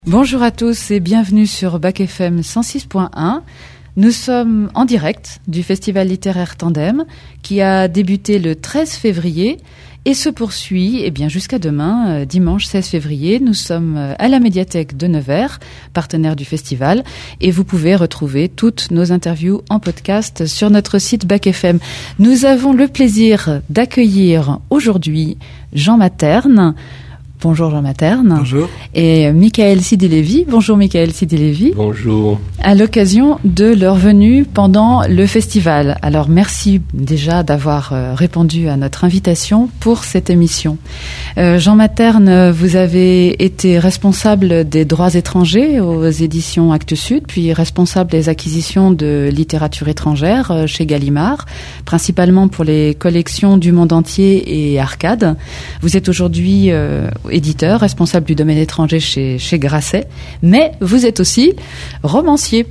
Bonjour à tous et bienvenue sur Bac FM 106.1. Nous sommes en direct du Festival littéraire Tandem qui a débuté le 13 février et se poursuit jusqu'à demain, dimanche 16 février. Nous sommes à la médiathèque de Nevers, partenaire du festival, et vous pouvez retrouver toutes nos interviews en podcast sur notre site Bac FM. Nous avons le plaisir d'accueillir aujourd'hui Jean Materne. Bonjour Jean Materne. Bonjour. Et Michael Sidi-Lévy. Bonjour Michael Sidi-Lévy. Bonjour. À l'occasion de leur venue pendant le festival. Alors merci déjà d'avoir répondu à notre invitation pour cette émission. Jean Materne, vous avez été responsable des droits étrangers aux éditions Actes Sud, puis responsable des acquisitions de littérature étrangère chez Gallimard, principalement pour les collections du monde entier et Arcade. Vous êtes aujourd'hui éditeur, responsable du domaine étranger chez Grasset, mais vous êtes aussi romancier,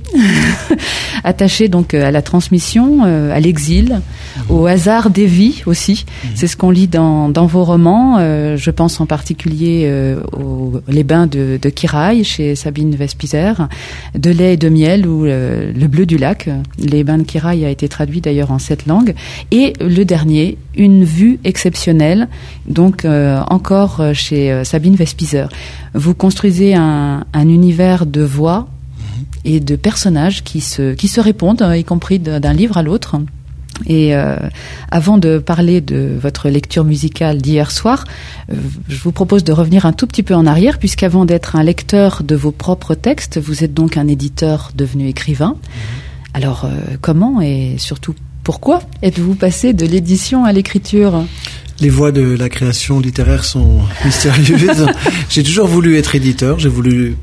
attaché donc à la transmission, à l'exil, au hasard des vies aussi. C'est ce qu'on lit dans vos romans. Je pense en particulier aux Les Bains de Kiraï chez Sabine Vespizer, De lait et de miel ou Le bleu du lac. Les Bains de Kiraï a été traduit d'ailleurs en 7 langues. Et le dernier, Une vue exceptionnelle, donc encore chez Sabine Vespizer. Vous construisez un univers de voix et de personnages qui se répondent, y compris d'un livre à l'autre. Et avant de parler de votre lecture musicale d'hier soir, je vous propose de revenir un tout petit peu en arrière, puisqu'avant d'être un lecteur de vos propres textes, vous êtes donc un éditeur devenu écrivain. Alors comment et surtout pourquoi êtes-vous passé de l'édition à l'écriture ? Les voies de la création littéraire sont mystérieuses. J'ai toujours voulu être éditeur, j'ai voulu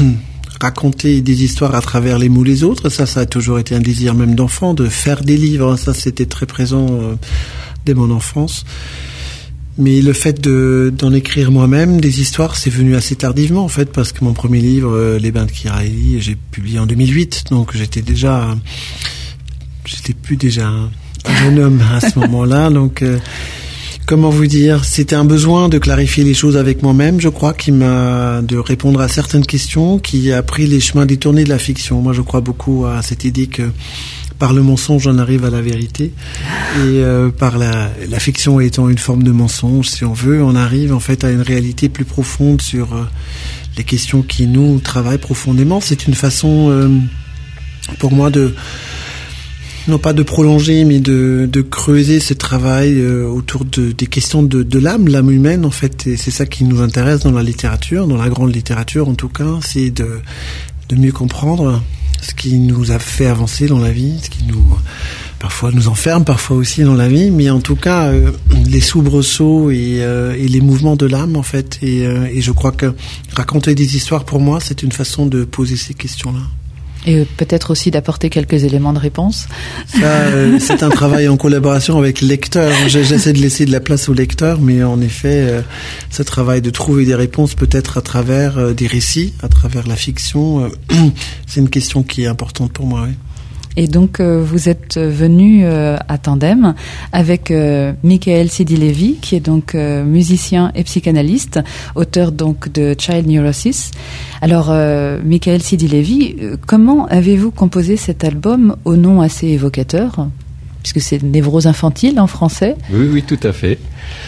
raconter des histoires à travers les mots les autres. Ça a toujours été un désir même d'enfant, de faire des livres. Ça, c'était très présent dès mon enfance. Mais le fait d'en écrire moi-même des histoires, c'est venu assez tardivement, en fait, parce que mon premier livre, Les Bains de Kiraï, j'ai publié en 2008. Donc j'étais plus déjà un jeune homme à ce moment-là. Donc comment vous dire, c'était un besoin de clarifier les choses avec moi-même, je crois, de répondre à certaines questions, qui a pris les chemins détournés de la fiction. Moi, je crois beaucoup à cette idée que par le mensonge, on arrive à la vérité. Et par la fiction étant une forme de mensonge, si on veut, on arrive en fait à une réalité plus profonde sur les questions qui nous travaillent profondément. C'est une façon, pour moi, non pas de prolonger, mais de creuser ce travail autour des questions de l'âme humaine, en fait. Et c'est ça qui nous intéresse dans la littérature, dans la grande littérature en tout cas, c'est de mieux comprendre ce qui nous a fait avancer dans la vie, ce qui parfois nous enferme, parfois aussi dans la vie, mais en tout cas les soubresauts et les mouvements de l'âme, en fait. Et je crois que raconter des histoires, pour moi, c'est une façon de poser ces questions-là. Et peut-être aussi d'apporter quelques éléments de réponse. Ça, c'est un travail en collaboration avec le lecteur. J'essaie de laisser de la place au lecteur, mais en effet, ce travail de trouver des réponses peut-être à travers des récits, à travers la fiction, c'est une question qui est importante pour moi, oui. Et donc, vous êtes venu à Tandem avec Michael Sidi-Lévy, qui est donc musicien et psychanalyste, auteur donc de Child Neurosis. Alors, Michael Sidi-Lévy, comment avez-vous composé cet album au nom assez évocateur, puisque c'est Névrose infantile en français ? Oui, tout à fait.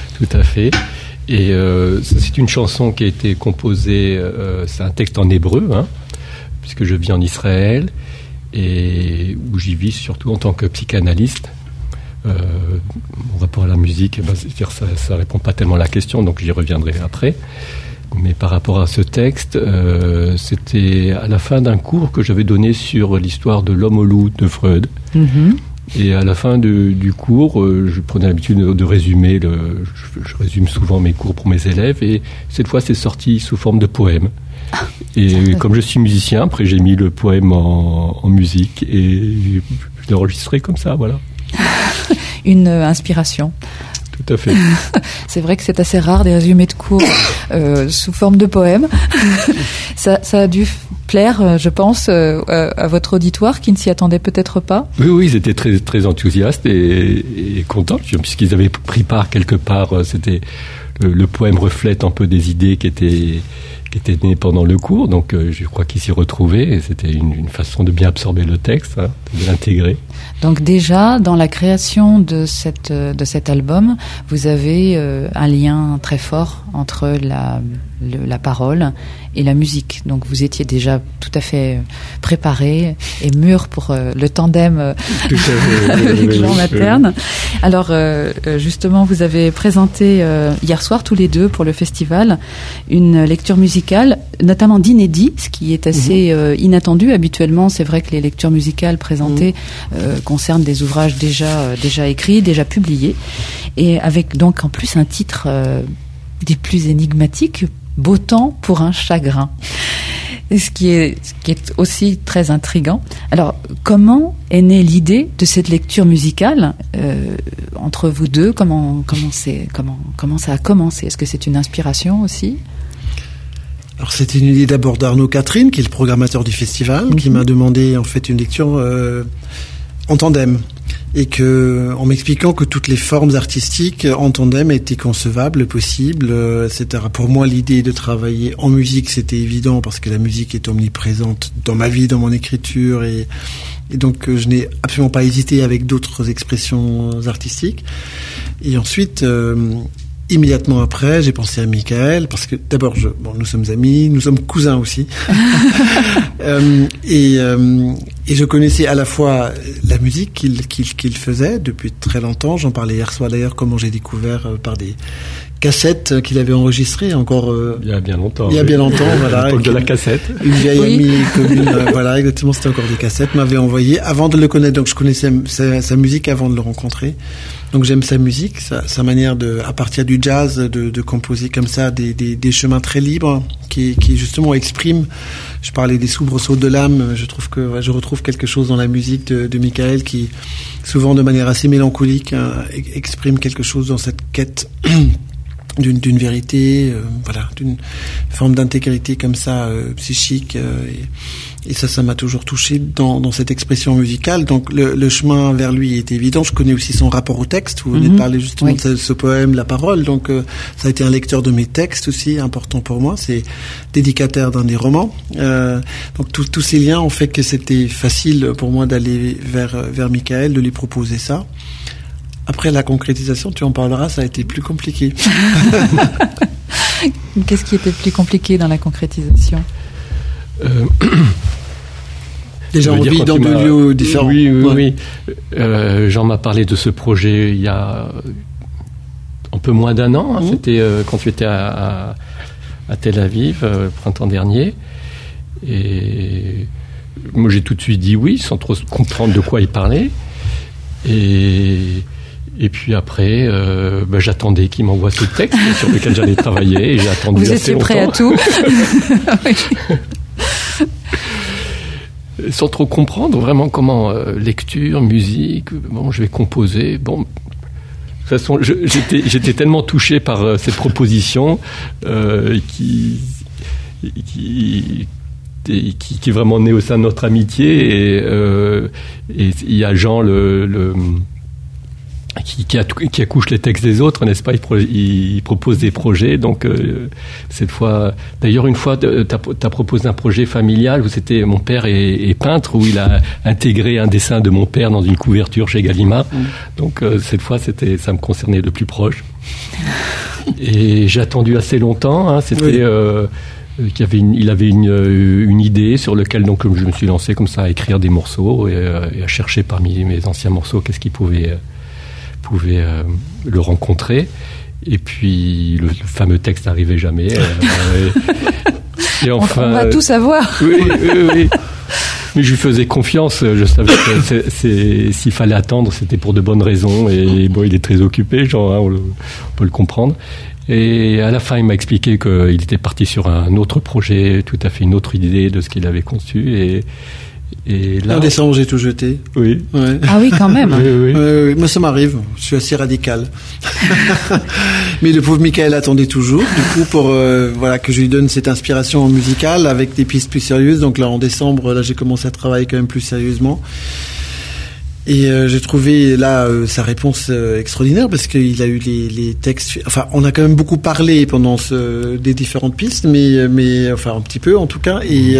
Et c'est une chanson qui a été composée, c'est un texte en hébreu, puisque je vis en Israël, et où j'y vis surtout en tant que psychanalyste. Mon rapport à la musique, c'est-à-dire ça répond pas tellement à la question, donc j'y reviendrai après. Mais par rapport à ce texte, c'était à la fin d'un cours que j'avais donné sur l'histoire de l'homme au loup de Freud. Mm-hmm. Et à la fin du cours, je prenais l'habitude de résumer. Je résume souvent mes cours pour mes élèves, et cette fois, c'est sorti sous forme de poème. Et comme je suis musicien, après j'ai mis le poème en musique et je l'ai enregistré comme ça, voilà. Une inspiration. Tout à fait. C'est vrai que c'est assez rare des résumés de cours sous forme de poème. Ça a dû plaire, je pense, à votre auditoire qui ne s'y attendait peut-être pas. Oui, ils étaient très, très enthousiastes et contents, puisqu'ils avaient pris part quelque part. Le poème reflète un peu des idées qui qui était né pendant le cours, donc je crois qu'il s'y retrouvait, et c'était une façon de bien absorber le texte, hein, de l'intégrer. Donc déjà, dans la création de cet album, vous avez un lien très fort entre la parole et la musique. Donc vous étiez déjà tout à fait préparé et mûr pour le tandem avec Jean Materne. Alors justement, vous avez présenté hier soir tous les deux pour le festival une lecture musicale, notamment d'inédits, ce qui est assez inattendu. Habituellement, c'est vrai que les lectures musicales présentées concernent des ouvrages déjà écrits, déjà publiés, et avec donc en plus un titre des plus énigmatiques, Beau temps pour un chagrin. Ce qui est aussi très intriguant. Alors, comment est née l'idée de cette lecture musicale entre vous deux? Comment ça a commencé? Est-ce que c'est une inspiration aussi? Alors, c'était une idée d'abord d'Arnaud Catherine, qui est le programmateur du festival, qui m'a demandé en fait une lecture en tandem. Et en m'expliquant que toutes les formes artistiques en tandem étaient concevables, possibles, etc. Pour moi, l'idée de travailler en musique, c'était évident parce que la musique est omniprésente dans ma vie, dans mon écriture, et donc je n'ai absolument pas hésité avec d'autres expressions artistiques. Et ensuite, immédiatement après, j'ai pensé à Michael, parce que d'abord, nous sommes amis, nous sommes cousins aussi. Et je connaissais à la fois la musique qu'il faisait depuis très longtemps. J'en parlais hier soir d'ailleurs, comment j'ai découvert par des cassettes qu'il avait enregistrées encore. Il y a bien longtemps. Il y a bien longtemps, voilà. À l'époque de la cassette. Une vieille amie commune, voilà, exactement, c'était encore des cassettes, m'avait envoyé avant de le connaître. Donc je connaissais sa musique avant de le rencontrer. Donc j'aime sa musique, sa manière à partir du jazz, de composer comme ça des chemins très libres qui justement expriment. Je parlais des soubresauts de l'âme. Je trouve que je retrouve quelque chose dans la musique de Michael qui, souvent de manière assez mélancolique, exprime quelque chose dans cette quête d'une vérité, d'une forme d'intégrité comme ça, psychique. Et ça m'a toujours touché dans cette expression musicale. Donc le chemin vers lui est évident. Je connais aussi son rapport au texte. Vous venez de parler justement de ce poème, La Parole. Donc ça a été un lecteur de mes textes aussi, important pour moi. C'est dédicataire d'un des romans. Donc tous ces liens ont fait que c'était facile pour moi d'aller vers Michael, de lui proposer ça. Après la concrétisation, tu en parleras, ça a été plus compliqué. Qu'est-ce qui était plus compliqué dans la concrétisation? Déjà, on vit dans deux lieux différents. Oui. Jean m'a parlé de ce projet il y a un peu moins d'un an. Hein. C'était quand tu étais à Tel Aviv, printemps dernier. Et moi, j'ai tout de suite dit oui, sans trop comprendre de quoi il parlait. Et puis après, j'attendais qu'il m'envoie ce texte sur lequel j'allais travailler. Et j'ai attendu assez longtemps. Vous étiez prêt à tout? Sans trop comprendre vraiment comment lecture, musique, je vais composer. Bon, de toute façon, j'étais tellement touché par cette proposition qui est vraiment née au sein de notre amitié. Et il y a Jean qui accouche les textes des autres, n'est-ce pas? Il propose des projets. Donc cette fois, d'ailleurs, une fois, t'as proposé un projet familial où c'était mon père est peintre, où il a intégré un dessin de mon père dans une couverture chez Gallimard. Donc cette fois, ça me concernait de plus proche. Et j'ai attendu assez longtemps. Hein, c'était il avait une idée sur laquelle donc je me suis lancé comme ça à écrire des morceaux et à chercher parmi mes anciens morceaux qu'est-ce qui pouvait le rencontrer. Et puis le fameux texte n'arrivait jamais. Et enfin, on va tout savoir. Oui. Mais je lui faisais confiance. Je savais que s'il fallait attendre, c'était pour de bonnes raisons. Et bon, il est très occupé, genre, hein, on peut le comprendre. Et à la fin, il m'a expliqué qu'il était parti sur un autre projet, tout à fait une autre idée de ce qu'il avait conçu. Et là, en décembre, j'ai tout jeté. Oui. Ouais. Ah oui, quand même. Oui. Moi, ça m'arrive. Je suis assez radical. Mais le pauvre Michael attendait toujours. Du coup, pour que je lui donne cette inspiration musicale avec des pistes plus sérieuses. Donc là, en décembre, j'ai commencé à travailler quand même plus sérieusement. Et j'ai trouvé là sa réponse extraordinaire parce qu'il a eu les textes. Enfin, on a quand même beaucoup parlé pendant des différentes pistes, mais enfin un petit peu en tout cas. Et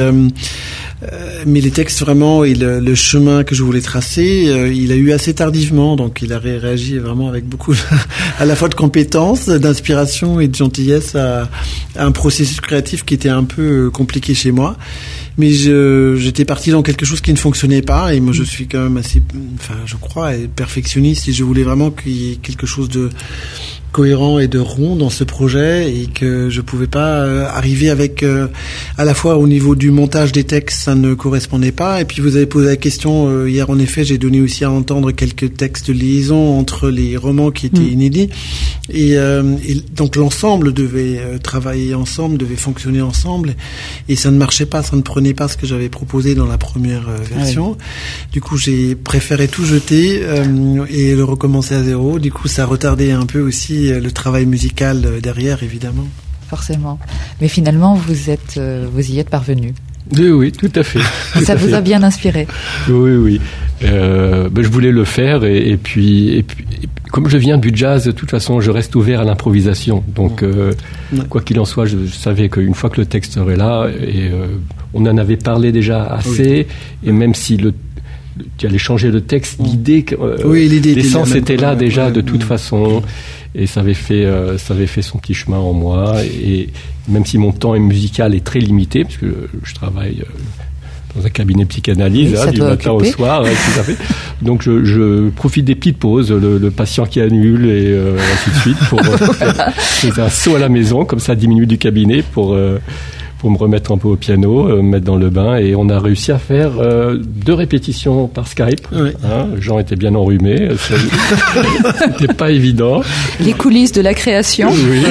mais les textes vraiment et le chemin que je voulais tracer, il a eu assez tardivement, donc il a réagi vraiment avec beaucoup à la fois de compétences, d'inspiration et de gentillesse à un processus créatif qui était un peu compliqué chez moi. Mais j'étais parti dans quelque chose qui ne fonctionnait pas, et moi je suis quand même assez, enfin je crois, perfectionniste, et je voulais vraiment qu'il y ait quelque chose de cohérent et de rond dans ce projet, et que je pouvais pas arriver avec à la fois au niveau du montage des textes, ça ne correspondait pas. Et puis vous avez posé la question hier, en effet j'ai donné aussi à entendre quelques textes de liaison entre les romans qui étaient inédits, et donc l'ensemble devait travailler ensemble, devait fonctionner ensemble, et ça ne marchait pas, ça ne prenait pas ce que j'avais proposé dans la première version. Du coup j'ai préféré tout jeter et le recommencer à zéro. Du coup ça retardait un peu aussi le travail musical derrière, évidemment. Forcément. Mais finalement, vous y êtes parvenu. Oui, tout à fait. Ça vous a bien inspiré. Oui. Je voulais le faire, et puis, comme je viens du jazz, de toute façon, je reste ouvert à l'improvisation. Donc, quoi qu'il en soit, je savais qu'une fois que le texte serait là, et on en avait parlé déjà assez, et même si tu allais changer le texte, l'idée l'essence était là déjà de toute façon, et ça avait fait son petit chemin en moi. Et même si mon temps musical est très limité, parce que je travaille dans un cabinet psychanalyse du matin au soir, tout à fait. Donc je profite des petites pauses, le patient qui annule et ainsi de suite, pour faire un saut à la maison, comme ça 10 minutes du cabinet pour me remettre un peu au piano, me mettre dans le bain. Et on a réussi à faire 2 répétitions par Skype. Oui. Jean était bien enrhumé. C'était pas évident. Les coulisses de la création. Oui.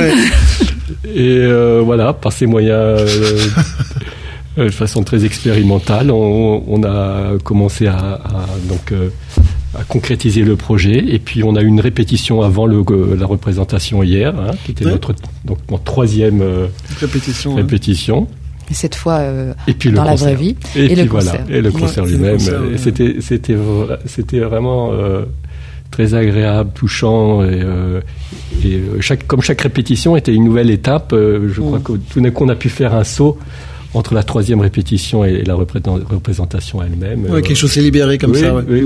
Et voilà, par ces moyens de façon très expérimentale, on a commencé à concrétiser le projet. Et puis on a eu une répétition avant la représentation hier, qui était notre 3e répétition. Et cette fois et puis dans la vraie vie. Et le concert. Et le concert lui-même. C'était vraiment très agréable, touchant, et comme chaque répétition était une nouvelle étape. Je crois que tout d'un coup on a pu faire un saut entre la 3e répétition et la représentation elle-même. Oui, quelque chose s'est libéré comme ça. Oui.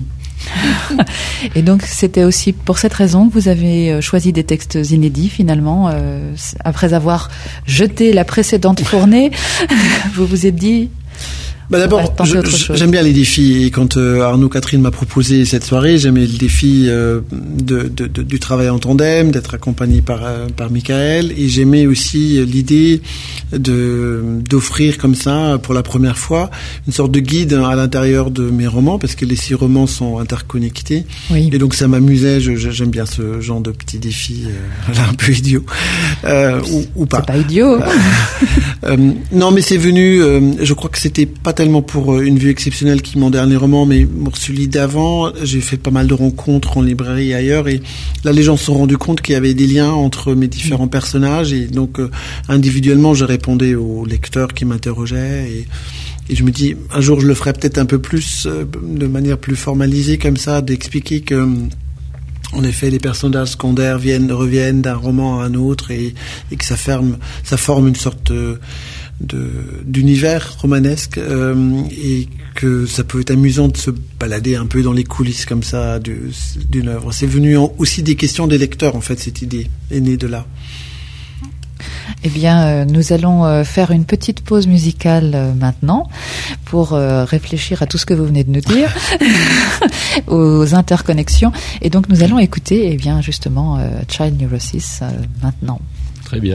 Et donc c'était aussi pour cette raison que vous avez choisi des textes inédits finalement, après avoir jeté la précédente fournée. Vous vous êtes dit... D'abord, j'aime bien les défis. Et quand Arnaud Catherine m'a proposé cette soirée, j'aimais le défi du travail en tandem, d'être accompagné par Michael, et j'aimais aussi l'idée d'offrir comme ça, pour la première fois, une sorte de guide à l'intérieur de mes romans, parce que les 6 romans sont interconnectés. Oui. Et donc ça m'amusait. J'aime bien ce genre de petits défis, un peu idiots, ou pas. C'est pas idiot. Non, mais c'est venu. Je crois que c'était pas tellement pour Une vue exceptionnelle qui est mon dernier roman, mais pour celui d'avant, j'ai fait pas mal de rencontres en librairie et ailleurs, et là les gens se sont rendus compte qu'il y avait des liens entre mes différents personnages, et donc individuellement je répondais aux lecteurs qui m'interrogeaient, et je me dis un jour je le ferai peut-être un peu plus de manière plus formalisée comme ça, d'expliquer que en effet, les personnages secondaires reviennent d'un roman à un autre, et que ça forme une sorte d'univers romanesque, et que ça peut être amusant de se balader un peu dans les coulisses comme ça d'une œuvre. C'est venu aussi des questions des lecteurs, en fait, cette idée est née de là. Eh bien, nous allons faire une petite pause musicale maintenant pour réfléchir à tout ce que vous venez de nous dire, aux interconnexions. Et donc, nous allons écouter, justement, Child Neurosis maintenant. Très bien.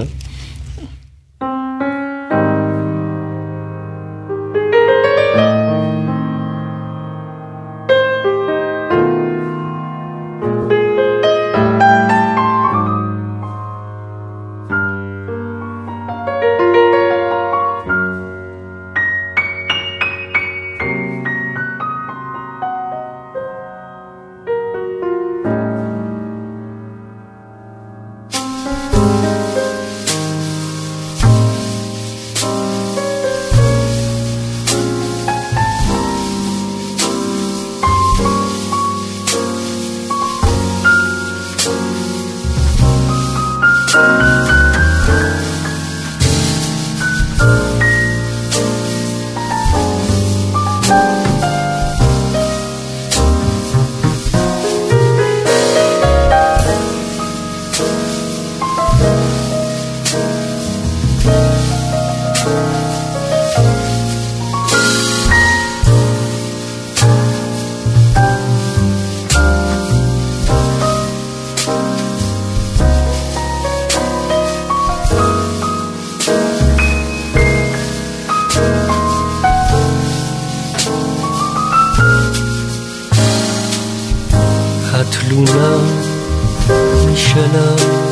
התלונה משנה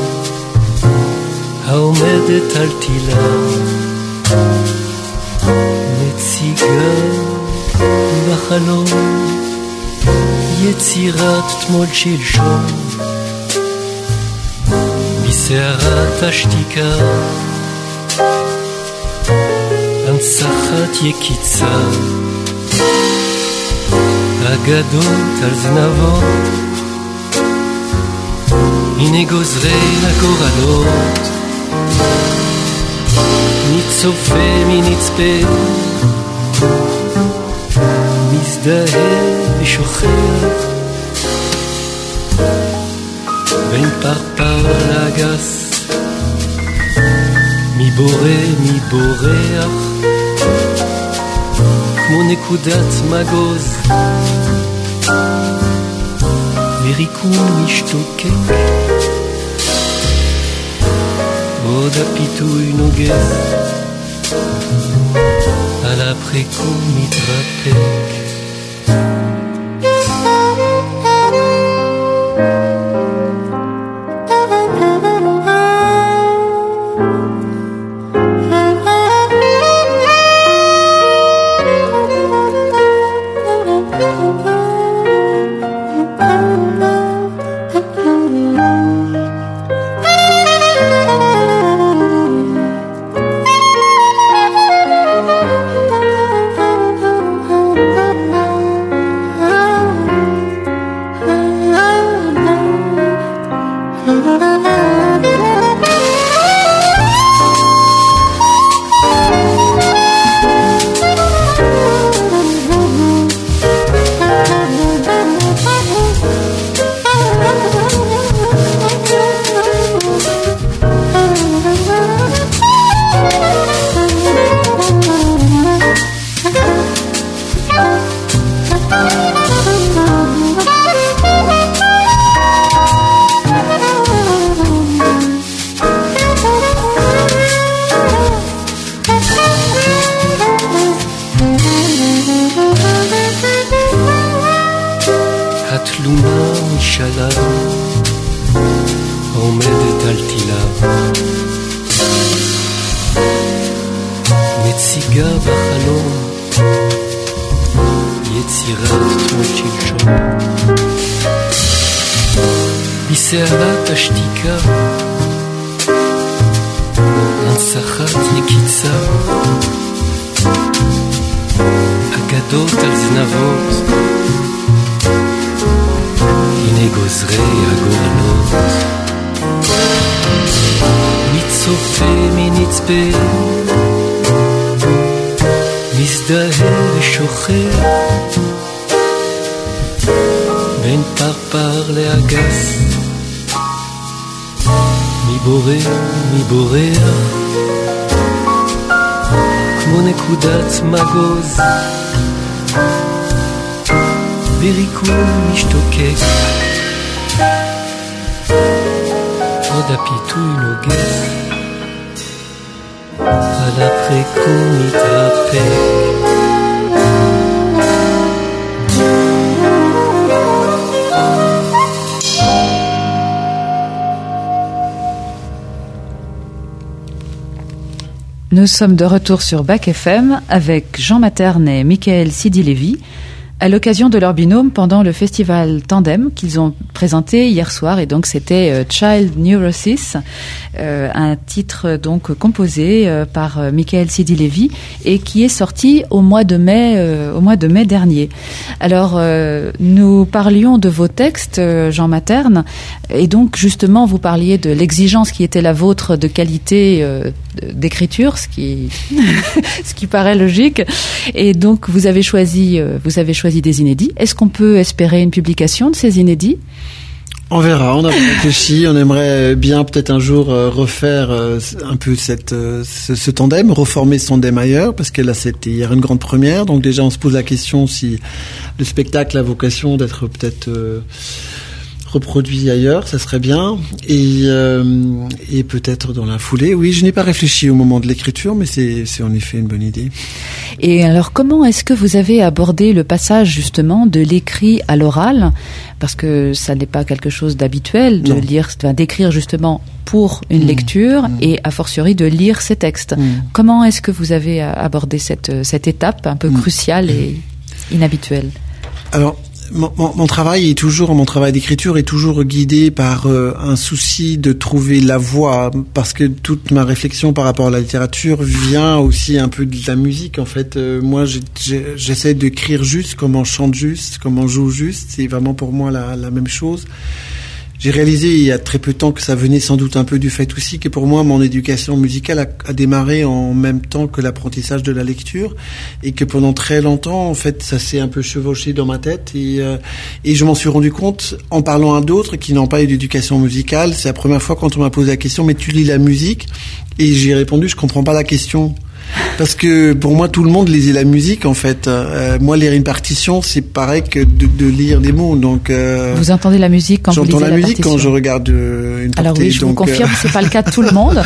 העומדת על תילה מציגה בחלום יצירת תמול שלשום בסערת השתיקה הנצחת יקיצה אגדות על זנבות הנה גוזרי הגורלות מי צופה מי נצפה מזדהה ושוכח בין פרפר לאגס מי בורא מי בורח כמו נקודת מגוז וריקום משתוקק עוד הפיתוי נוגס על הפריקום מתרפק בסערת השתיקה הנצחת יקיצה אגדות על זנבות הנה גוזרי הגורלות מי צופה מי נצפה מזדהה ושוכח בין פרפר לאגס מי בורא מי בורח כמו נקודת מגוז וריקום משתוקק עוד הפיתוי נוגס על הפריקום מתרפק Nous sommes de retour sur Bac FM avec Jean Materne et Michael Sidi-Lévy à l'occasion de leur binôme pendant le festival Tandem qu'ils ont présenté hier soir, et donc c'était Child Neurosis, un titre donc composé par Michael Sidi-Lévy et qui est sorti au mois de mai dernier. Alors nous parlions de vos textes, Jean Materne, et donc justement vous parliez de l'exigence qui était la vôtre de qualité d'écriture, ce qui ce qui paraît logique, et donc vous avez choisi des inédits. Est-ce qu'on peut espérer une publication de ces inédits ? On verra, on a réfléchi, on aimerait bien peut-être un jour refaire un peu ce tandem, reformer ce tandem ailleurs, parce que là c'était hier une grande première, donc déjà on se pose la question si le spectacle a vocation d'être peut-être reproduit ailleurs, ça serait bien. Et peut-être dans la foulée. Oui, je n'ai pas réfléchi au moment de l'écriture, mais c'est en effet une bonne idée. Et alors, comment est-ce que vous avez abordé le passage justement de l'écrit à l'oral ? Parce que ça n'est pas quelque chose d'habituel de lire, d'écrire justement pour une lecture et a fortiori de lire ces textes. Comment est-ce que vous avez abordé cette étape un peu cruciale et inhabituelle ? Alors, mon travail d'écriture est toujours guidé par un souci de trouver la voix, parce que toute ma réflexion par rapport à la littérature vient aussi un peu de la musique. En fait, moi, j'essaie d'écrire juste, comment on chante juste, comment on joue juste. C'est vraiment pour moi la même chose. J'ai réalisé il y a très peu de temps que ça venait sans doute un peu du fait aussi que pour moi, mon éducation musicale a démarré en même temps que l'apprentissage de la lecture, et que pendant très longtemps, en fait, ça s'est un peu chevauché dans ma tête, et je m'en suis rendu compte en parlant à d'autres qui n'ont pas eu d'éducation musicale. C'est la première fois quand on m'a posé la question, mais tu lis la musique? Et j'ai répondu, je comprends pas la question. Parce que pour moi, tout le monde lisait la musique, en fait. Moi, lire une partition, c'est pareil que de lire des mots. Donc, vous entendez la musique quand vous lisez la partition? J'entends la musique quand je regarde une partie. Alors oui, je vous confirme, c'est pas le cas de tout le monde.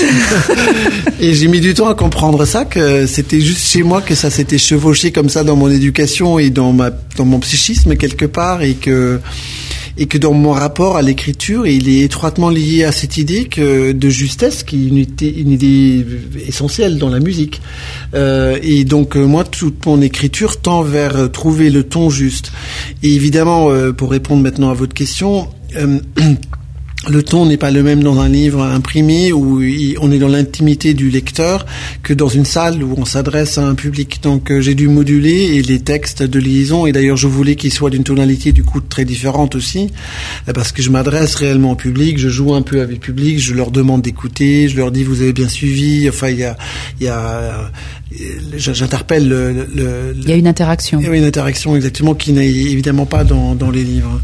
Et j'ai mis du temps à comprendre ça, que c'était juste chez moi que ça s'était chevauché comme ça dans mon éducation et dans mon psychisme quelque part, et que dans mon rapport à l'écriture, il est étroitement lié à cette idée de justesse, qui est une idée essentielle dans la musique. Et donc, moi, toute mon écriture tend vers trouver le ton juste. Et évidemment, pour répondre maintenant à votre question, le ton n'est pas le même dans un livre imprimé où on est dans l'intimité du lecteur que dans une salle où on s'adresse à un public. Donc j'ai dû moduler et les textes de liaison, et d'ailleurs je voulais qu'ils soient d'une tonalité du coup très différente aussi, parce que je m'adresse réellement au public, je joue un peu avec le public, je leur demande d'écouter, je leur dis vous avez bien suivi, enfin j'interpelle il y a une interaction. Il y a une interaction exactement qui n'est évidemment pas dans les livres.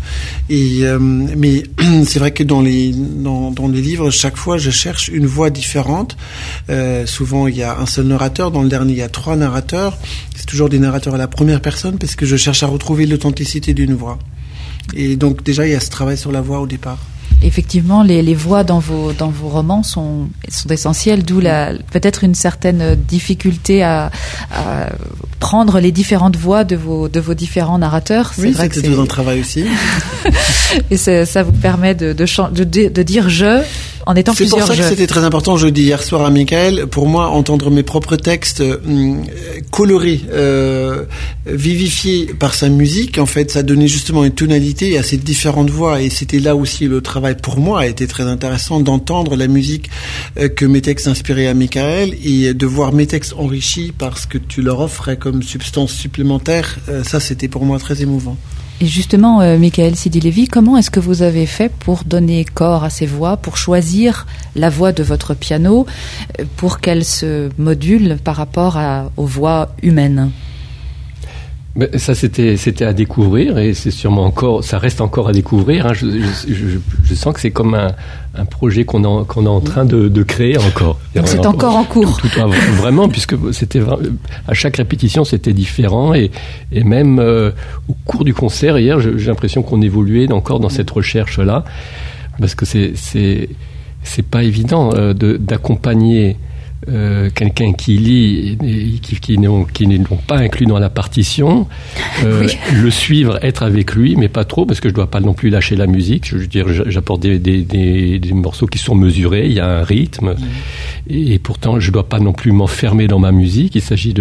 Mais c'est vrai que dans les livres, chaque fois, je cherche une voix différente. Souvent, il y a un seul narrateur. Dans le dernier, il y a 3 narrateurs. C'est toujours des narrateurs à la première personne, parce que je cherche à retrouver l'authenticité d'une voix. Et donc, déjà, il y a ce travail sur la voix au départ. Effectivement, les voix dans vos romans sont essentielles, d'où peut-être une certaine difficulté à prendre les différentes voix de vos différents narrateurs. C'est vrai que c'est tout un travail aussi. Et ça vous permet de dire je en étant plusieurs je. C'est pour ça que c'était très important. Je dis hier soir à Michael, pour moi, entendre mes propres textes colorés, vivifiés par sa musique, en fait, ça donnait justement une tonalité à ces différentes voix. Et c'était là aussi le travail pour moi a été très intéressant, d'entendre la musique que mes textes inspiraient à Michael, et de voir mes textes enrichis par ce que tu leur offrais comme substance supplémentaire. Ça, c'était pour moi très émouvant. Et justement, Michael Sidi-Lévy, comment est-ce que vous avez fait pour donner corps à ces voix, pour choisir la voix de votre piano, pour qu'elle se module par rapport aux voix humaines ? Mais ça, c'était à découvrir, et c'est sûrement ça reste encore à découvrir. Hein. Je sens que c'est comme un projet qu'on est en train de créer encore. Donc c'est encore en cours. Vraiment, puisque à chaque répétition, c'était différent, et même au cours du concert hier, j'ai l'impression qu'on évoluait encore dans cette recherche-là, parce que c'est pas évident d'accompagner quelqu'un qui lit et qui n'est donc pas inclus dans la partition, oui. Le suivre, être avec lui, mais pas trop, parce que je dois pas non plus lâcher la musique. Je veux dire, j'apporte des morceaux qui sont mesurés, il y a un rythme, et pourtant je dois pas non plus m'enfermer dans ma musique. Il s'agit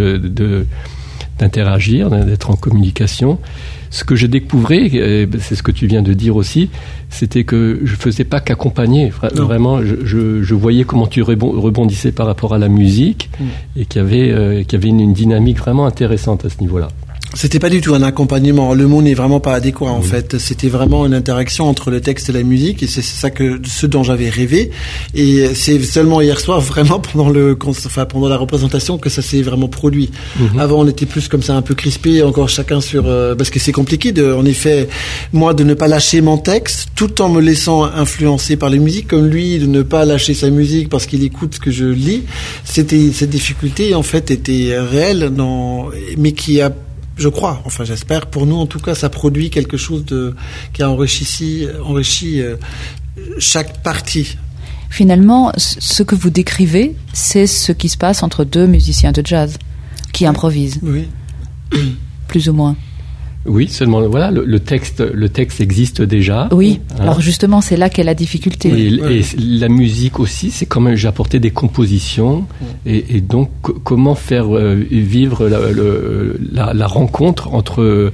d'interagir, d'être en communication. Ce que je découvrais, c'est ce que tu viens de dire aussi, c'était que je faisais pas qu'accompagner. Vraiment, je voyais comment tu rebondissais par rapport à la musique, et qu'il y avait une dynamique vraiment intéressante à ce niveau-là. C'était pas du tout un accompagnement. Le mot n'est vraiment pas adéquat, en fait. C'était vraiment une interaction entre le texte et la musique, et c'est ce dont j'avais rêvé. Et c'est seulement hier soir, vraiment, pendant la représentation, que ça s'est vraiment produit. Avant, on était plus comme ça, un peu crispé, encore chacun parce que c'est compliqué en effet, moi, de ne pas lâcher mon texte, tout en me laissant influencer par les musiques, comme lui, de ne pas lâcher sa musique parce qu'il écoute ce que je lis. Cette difficulté, en fait, était réelle, mais je crois, enfin j'espère, pour nous en tout cas, ça produit quelque chose qui a enrichi chaque partie. Finalement, ce que vous décrivez, c'est ce qui se passe entre deux musiciens de jazz qui improvisent. Oui. Plus ou moins. Oui, seulement voilà, le texte existe déjà. Oui, alors justement, c'est là qu'est la difficulté. Et la musique aussi, c'est quand même, j'ai apporté des compositions, et donc comment faire vivre la rencontre entre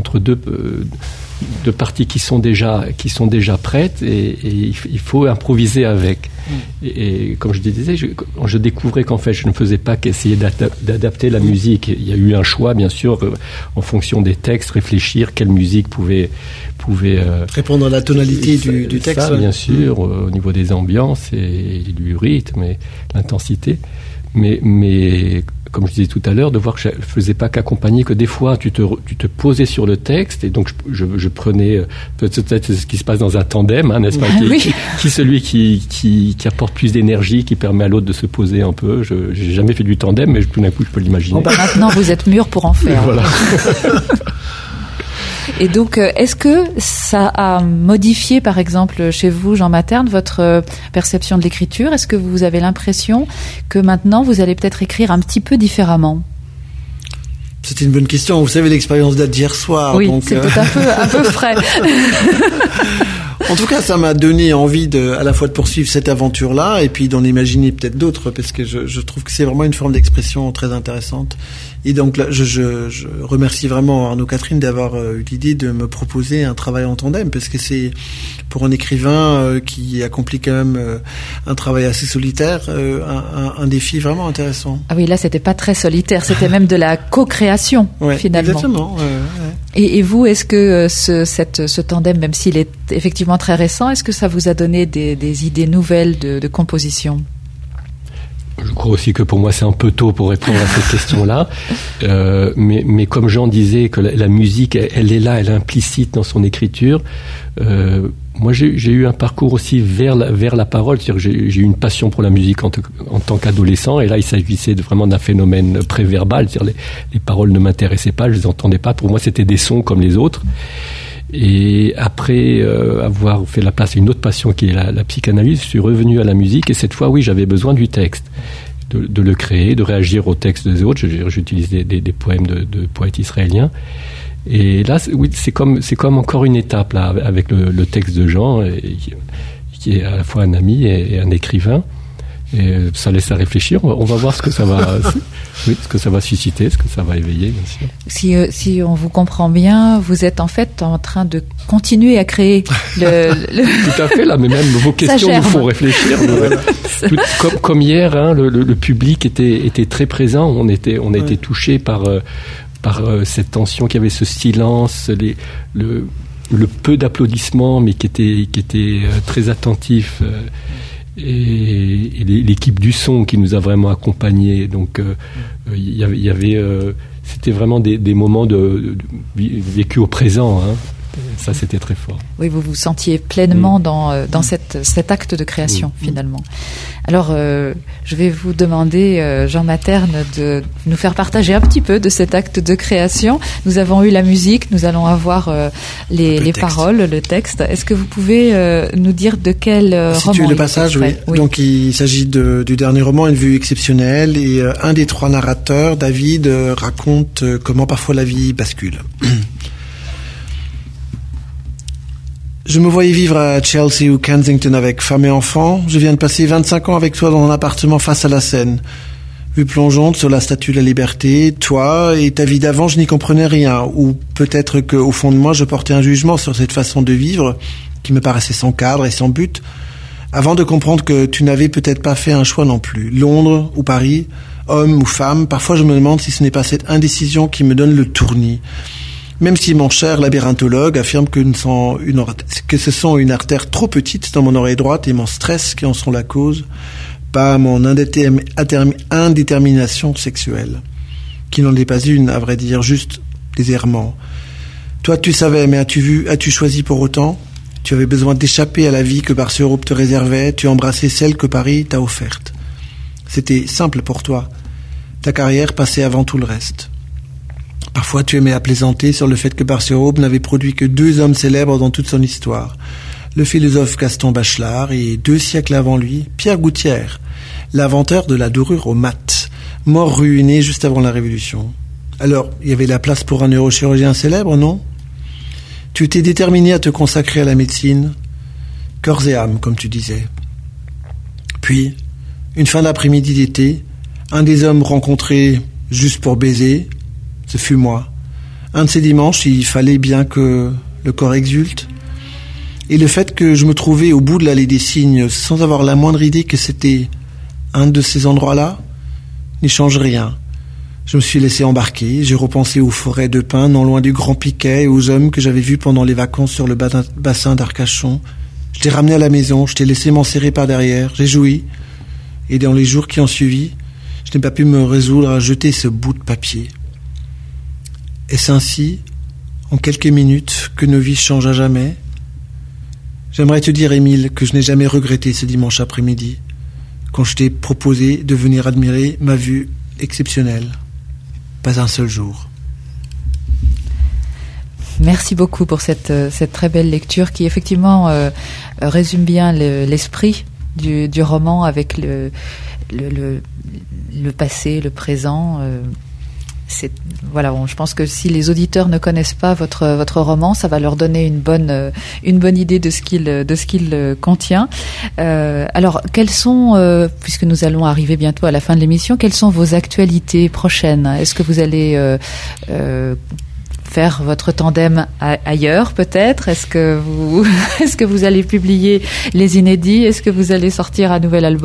deux parties qui sont déjà prêtes, et il faut improviser avec. Et comme je disais, je découvrais qu'en fait je ne faisais pas qu'essayer d'adapter la musique. Il y a eu un choix, bien sûr, en fonction des textes, réfléchir quelle musique pouvait répondre à la tonalité du texte. Ça, bien sûr, au niveau des ambiances et du rythme et l'intensité. Mais comme je disais tout à l'heure, de voir que je ne faisais pas qu'accompagner, que des fois tu te posais sur le texte, et donc je prenais peut-être ce qui se passe dans un tandem, n'est-ce pas, qui celui qui apporte plus d'énergie, qui permet à l'autre de se poser un peu. J'ai jamais fait du tandem, mais tout d'un coup je peux l'imaginer. Maintenant vous êtes mûr pour en faire. Voilà. Et donc, est-ce que ça a modifié, par exemple, chez vous, Jean Materne, votre perception de l'écriture ? Est-ce que vous avez l'impression que maintenant, vous allez peut-être écrire un petit peu différemment ? C'est une bonne question. Vous savez, l'expérience date d'hier soir. Oui, donc, c'est peut-être un peu frais. En tout cas, ça m'a donné envie à la fois de poursuivre cette aventure-là et puis d'en imaginer peut-être d'autres, parce que je trouve que c'est vraiment une forme d'expression très intéressante. Et donc là, je remercie vraiment Arnaud Catherine d'avoir eu l'idée de me proposer un travail en tandem, parce que c'est, pour un écrivain qui accomplit quand même un travail assez solitaire, un défi vraiment intéressant. Ah oui, là, c'était pas très solitaire, c'était même de la co-création, finalement. Exactement. Et vous, est-ce que ce tandem, même s'il est effectivement très récent, est-ce que ça vous a donné des idées nouvelles de composition ? Je crois aussi que pour moi c'est un peu tôt pour répondre à cette question-là, mais comme Jean disait que la musique, elle est là, elle est implicite dans son écriture. Moi j'ai eu un parcours aussi vers la parole, c'est-à-dire que j'ai eu une passion pour la musique en tant qu'adolescent, et là il s'agissait vraiment d'un phénomène préverbal, c'est-à-dire les paroles ne m'intéressaient pas, je les entendais pas, pour moi c'était des sons comme les autres. Et après avoir fait la place à une autre passion qui est la psychanalyse, je suis revenu à la musique, et cette fois, oui, j'avais besoin du texte, de le créer, de réagir aux textes des autres. J'utilise des poèmes de poètes israéliens. Et là, oui, c'est comme encore une étape là avec le texte de Jean, qui est à la fois un ami et un écrivain. Et ça laisse à réfléchir. On va voir ce que ça va, ce que ça va susciter, ce que ça va éveiller, bien sûr. Si on vous comprend bien, vous êtes en fait en train de continuer à créer Tout à fait, là, mais même vos questions nous font réfléchir. Comme hier, le public était très présent. On était touchés par cette tension, qu'il y avait ce silence, le peu d'applaudissements, mais qui était très attentif. Et l'équipe du son qui nous a vraiment accompagnés. Donc il y avait c'était vraiment des moments vécus au présent, Ça, c'était très fort. Oui, vous vous sentiez pleinement dans cet acte de création, finalement. Alors, je vais vous demander, Jean Materne, de nous faire partager un petit peu de cet acte de création. Nous avons eu la musique, nous allons avoir les paroles, le texte. Est-ce que vous pouvez nous dire de quel roman le passage, oui. Donc, il s'agit du dernier roman, Une vue exceptionnelle, et un des trois narrateurs, David, raconte comment parfois la vie bascule. Je me voyais vivre à Chelsea ou Kensington avec femme et enfants. Je viens de passer 25 ans avec toi dans un appartement face à la Seine. Vue plongeante sur la Statue de la Liberté, toi et ta vie d'avant, je n'y comprenais rien. Ou peut-être qu'au fond de moi, je portais un jugement sur cette façon de vivre qui me paraissait sans cadre et sans but, avant de comprendre que tu n'avais peut-être pas fait un choix non plus. Londres ou Paris, homme ou femme, parfois je me demande si ce n'est pas cette indécision qui me donne le tournis. Même si mon cher labyrinthologue affirme que ce sont une artère trop petite dans mon oreille droite et mon stress qui en sont la cause, pas mon indétermination sexuelle, qui n'en est pas une, à vrai dire, juste des errements. Toi, tu savais, mais as-tu choisi pour autant ? Tu avais besoin d'échapper à la vie que Barce-Europe te réservait, tu embrassais celle que Paris t'a offerte. C'était simple pour toi. Ta carrière passait avant tout le reste. Parfois, tu aimais à plaisanter sur le fait que Bar-sur-Aube n'avait produit que 2 hommes célèbres dans toute son histoire. Le philosophe Gaston Bachelard et 2 siècles avant lui, Pierre Gouttière, l'inventeur de la dorure au mat, mort ruiné juste avant la Révolution. Alors, il y avait la place pour un neurochirurgien célèbre, non ? Tu étais déterminé à te consacrer à la médecine, corps et âme, comme tu disais. Puis, une fin d'après-midi d'été, un des hommes rencontrés juste pour baiser, ce fut moi. Un de ces dimanches, il fallait bien que le corps exulte. Et le fait que je me trouvais au bout de l'allée des cygnes, sans avoir la moindre idée que c'était un de ces endroits-là, n'y change rien. Je me suis laissé embarquer, j'ai repensé aux forêts de pins non loin du Grand Piquet et aux hommes que j'avais vus pendant les vacances sur le bassin d'Arcachon. Je t'ai ramené à la maison, je t'ai laissé m'enserrer par derrière, j'ai joui. Et dans les jours qui ont suivi, je n'ai pas pu me résoudre à jeter ce bout de papier. Est-ce ainsi, en quelques minutes, que nos vies changent à jamais ? J'aimerais te dire, Émile, que je n'ai jamais regretté ce dimanche après-midi, quand je t'ai proposé de venir admirer ma vue exceptionnelle. Pas un seul jour. Merci beaucoup pour cette très belle lecture qui effectivement résume bien l'esprit du roman avec le passé, le présent. Voilà, je pense que si les auditeurs ne connaissent pas votre roman, ça va leur donner une bonne idée de ce qu'il contient. Alors, quelles sont, puisque nous allons arriver bientôt à la fin de l'émission, quelles sont vos actualités prochaines ? Est-ce que vous allez faire votre tandem ailleurs, peut-être ? Est-ce que vous allez publier les inédits ? Est-ce que vous allez sortir un nouvel album ?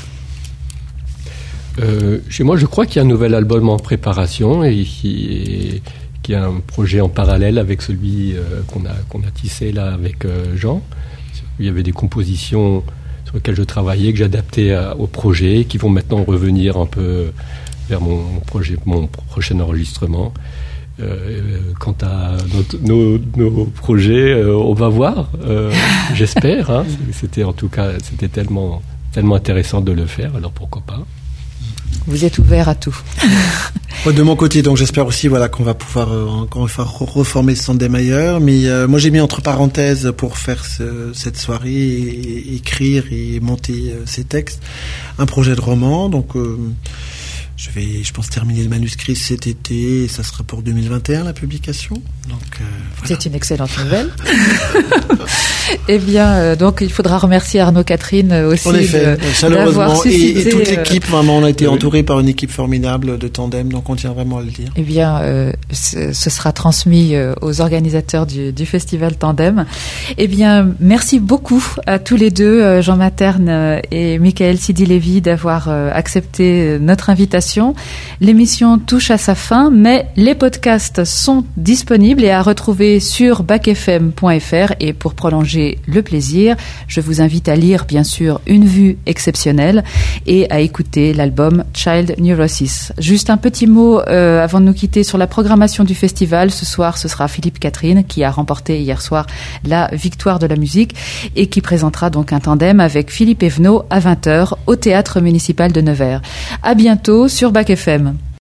Chez moi, je crois qu'il y a un nouvel album en préparation et qui est un projet en parallèle avec celui qu'on a tissé là avec Jean. Il y avait des compositions sur lesquelles je travaillais, que j'adaptais au projet, qui vont maintenant revenir un peu vers mon prochain enregistrement. Quant à nos projets, on va voir. J'espère. Hein. C'était tellement intéressant de le faire. Alors pourquoi pas. Vous êtes ouvert à tout. De mon côté, donc j'espère aussi qu'on va pouvoir encore une fois reformer ce tandem ailleurs. Mais moi j'ai mis entre parenthèses pour faire cette soirée et écrire et monter ces textes un projet de roman. Donc je vais, terminer le manuscrit cet été et ça sera pour 2021 la publication. Donc voilà. C'est une excellente nouvelle. Eh bien, donc il faudra remercier Arnaud Catherine aussi. En effet, chaleureusement, et toute l'équipe, vraiment, on a été entouré par une équipe formidable de tandem, donc on tient vraiment à le dire. Eh bien, ce sera transmis aux organisateurs du festival Tandem. Eh bien, merci beaucoup à tous les deux, Jean Materne et Michael Sidi-Lévy, d'avoir accepté notre invitation. L'émission touche à sa fin, mais les podcasts sont disponibles et à retrouver sur bacfm.fr. Et pour prolonger le plaisir, je vous invite à lire, bien sûr, Une vue exceptionnelle et à écouter l'album Child Neurosis. Juste un petit mot avant de nous quitter sur la programmation du festival. Ce soir, ce sera Philippe Catherine qui a remporté hier soir la victoire de la musique et qui présentera donc un tandem avec Philippe Evenot à 20h au Théâtre municipal de Nevers. À bientôt sur Bac FM.